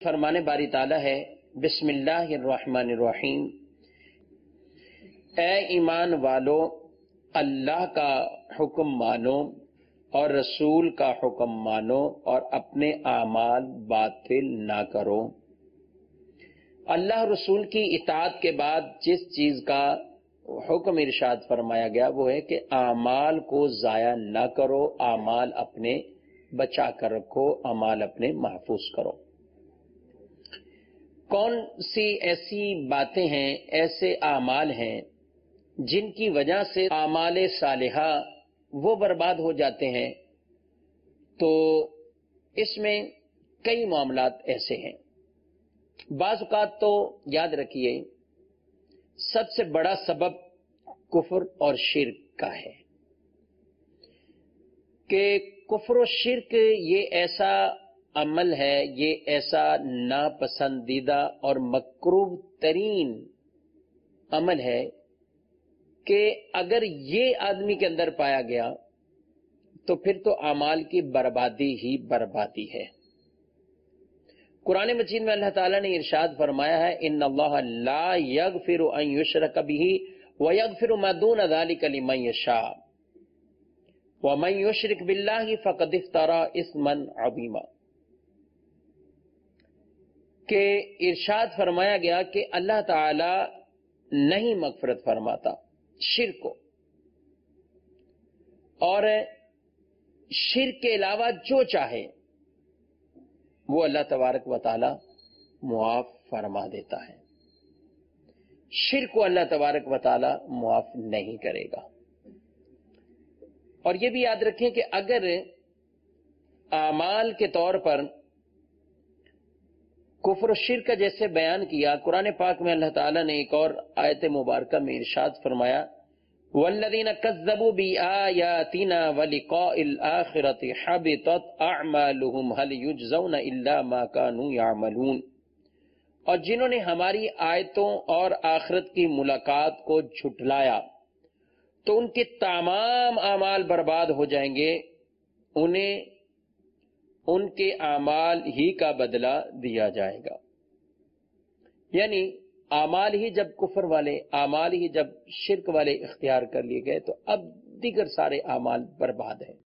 فرمانے باری تعالیٰ ہے بسم اللہ الرحمن الرحیم، اے ایمان والو اللہ کا حکم مانو اور رسول کا حکم مانو اور اپنے اعمال باطل نہ کرو۔ اللہ رسول کی اطاعت کے بعد جس چیز کا حکم ارشاد فرمایا گیا وہ ہے کہ اعمال کو ضائع نہ کرو، اعمال اپنے بچا کر رکھو، اعمال اپنے محفوظ کرو۔ کون سی ایسی باتیں ہیں، ایسے اعمال ہیں جن کی وجہ سے اعمال صالحہ وہ برباد ہو جاتے ہیں؟ تو اس میں کئی معاملات ایسے ہیں۔ بعض اوقات تو یاد رکھیے سب سے بڑا سبب کفر اور شرک کا ہے کہ کفر و شرک یہ ایسا عمل ہے، یہ ایسا ناپسندیدہ اور مکروہ ترین عمل ہے کہ اگر یہ آدمی کے اندر پایا گیا تو پھر تو اعمال کی بربادی ہی بربادی ہے۔ قرآن مجید میں اللہ تعالیٰ نے ارشاد فرمایا ہے ان اللہ لا یغفر ان یشرک بہ ویغفر ما دون ذلک لمن یشاء ومن یشرک باللہ فقد افتری اثما عظیما، کہ ارشاد فرمایا گیا کہ اللہ تعالی نہیں مغفرت فرماتا شرک کو، اور شرک کے علاوہ جو چاہے وہ اللہ تبارک و تعالی معاف فرما دیتا ہے، شرک کو اللہ تبارک و تعالی معاف نہیں کرے گا۔ اور یہ بھی یاد رکھیں کہ اگر اعمال کے طور پر کفر و شرک کا جیسے بیان کیا، قرآن پاک میں اللہ تعالیٰ نے ایک اور آیت مبارکہ میں ارشاد فرمایا والذین کذبوا بآیاتنا ولقاء الآخرۃ حبطت اعمالهم هل یجزون الا ما كانوا یعملون، اور جنہوں نے ہماری آیتوں اور آخرت کی ملاقات کو جھٹلایا تو ان کے تمام اعمال برباد ہو جائیں گے، انہیں ان کے اعمال ہی کا بدلہ دیا جائے گا۔ یعنی اعمال ہی جب کفر والے، اعمال ہی جب شرک والے اختیار کر لیے گئے تو اب دیگر سارے اعمال برباد ہیں۔